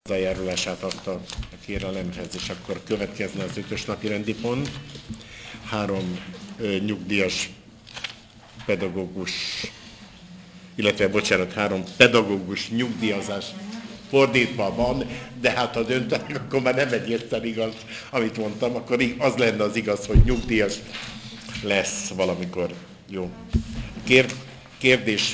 hozzájárulását adta a kérelemhez, és akkor következne az 5-ös napi rendi pont. 3 nyugdíjas pedagógus, illetve bocsánat, 3 pedagógus nyugdíjazás fordítva van, de hát ha döntenek, akkor már nem egészen igaz, amit mondtam, akkor az lenne az igaz, hogy nyugdíjas lesz valamikor. Jó. Kérdés,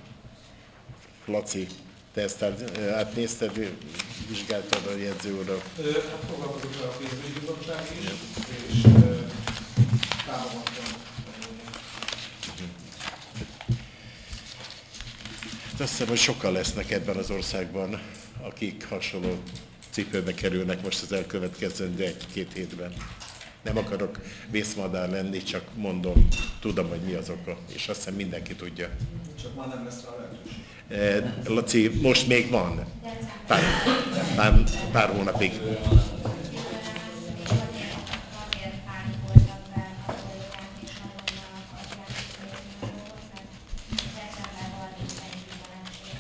Laci, te ezt átnézted, vizsgáltad a jegyző urat? Hát foglalkozott vele a pénzügyi bizottság is, és támogattam. Azt hiszem, hogy sokan lesznek ebben az országban, akik hasonló cipőbe kerülnek most az elkövetkezendő 1-2 hétben. Nem akarok vészmadár lenni, csak mondom, tudom, hogy mi az oka, és azt hiszem mindenki tudja. Csak már nem lesz rá lehetőség. Laci, most még van. Pár hónapig. És azért pánikoltak be a kollégák, és azonnal akarják fejezni a dolgot, mert december 31-ig van esély.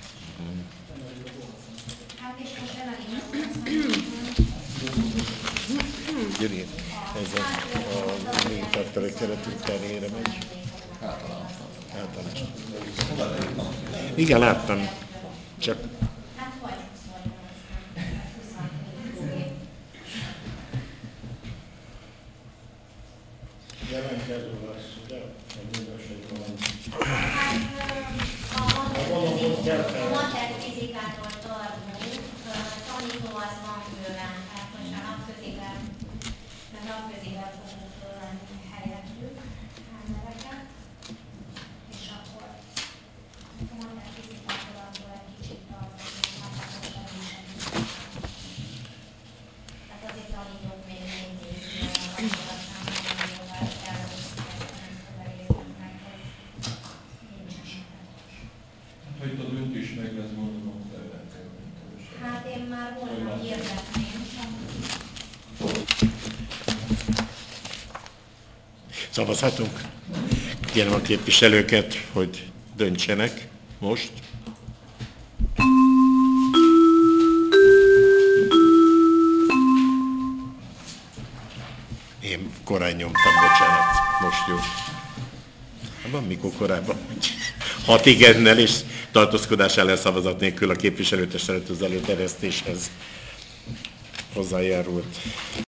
Hát és most emelik a bónuszot. Gyuri, ez a mintartalék keretük terhére megy. Általános. Igen, láttam. Csak Hát vagy 28, nem? Vagy 27 fővé. Jelentkező lesz, ugye? A minőség valami. Hát a matek fizikától tartunk, tanító az van bőven, tehát hogyha napköziben fogunk fölvenni helyettük embereket, és akkor a matek fizikától attól egy kicsit tartok, mert matek most elég segítésem. Tehát azért tanítok még mindig akkor aztán mondani, oda kell összeszedni szövegérzeknek, hogy nincsen matek most. Hát, ha itt a döntés meg lesz, gondolom, akkor el lehet kezdeni kövesen. Hát én már holnap hirdetném, csak szavazhatunk? Kérem a képviselőket, hogy döntsenek most. Én korán nyomtam, bocsánat. Most jó. Van mikor korábban? 6 igennel és tartózkodás ellen szavazat nélkül a képviselőtestület az előterjesztéshez hozzájárult.